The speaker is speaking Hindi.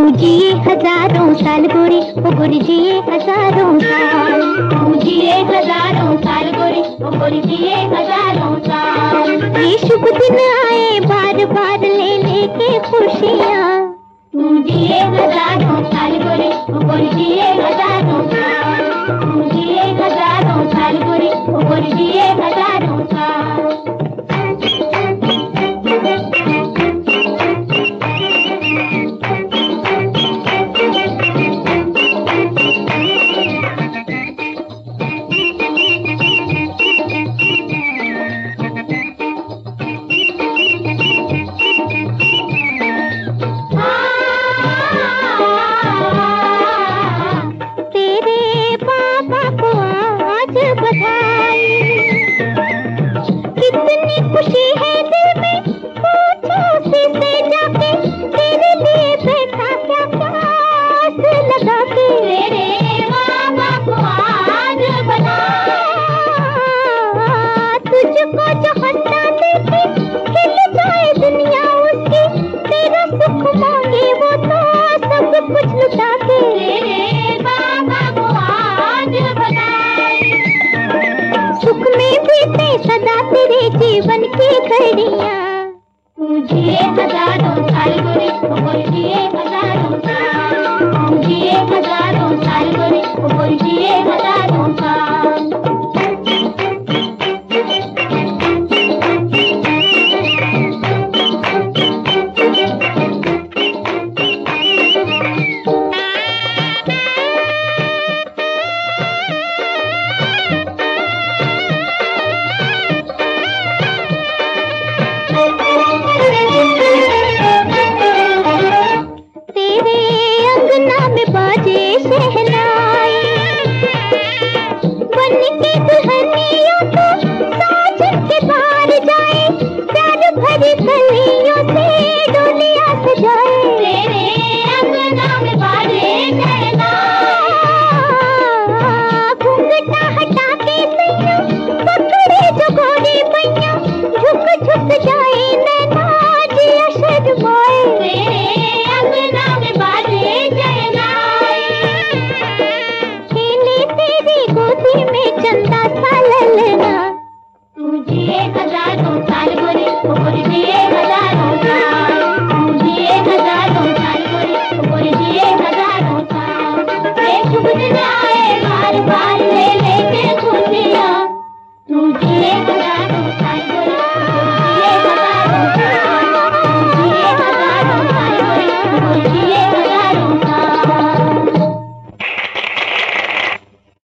जिए हजारों साल गोरी, ओ गोरी जिए हजारों साल। तू जिए हजारों साल गोरी, ओ गोरी जिए हजारों साल। ये शुभ दिन आए बार बार लेने के खुशियाँ। तू जिए हजारों साल गोरी, ओ गोरी जिए हजारों साल। तू जिए हजारों साल गोरी, ओ गोरी जिए हजारों साल। कितनी खुशी है दिल में, पूछो उसी से जाके, तेरे लिए बैठा क्या प्यास लगा के। तेरे बाबा को आज बना, तुझको जो हंसता देखे खिल जाए दुनिया उसकी। तेरा सुख मांगे वो तो सब कुछ लुटा के। तेरे बाबा को आज बना, सुख में बीते सदा तेरे जीवन की घड़ियाँ। तू जिए हजारों साल गोरी, ओ गोरी जिए हजारों साल। तू जिए हजारों साल गोरी, ओ गोरी जिए हजारों साल। तेरे अंगना में बाजे शहनाई, बन के दुल्हनियों तो साजन के बाहर जाए। प्यार भरी गलियों से डोलियां सजाए। तेरे अंगना में बाजे शहनाई, घूंघटा हटा के सैया पकड़े जो गोरी पैया। झुक झुक जाए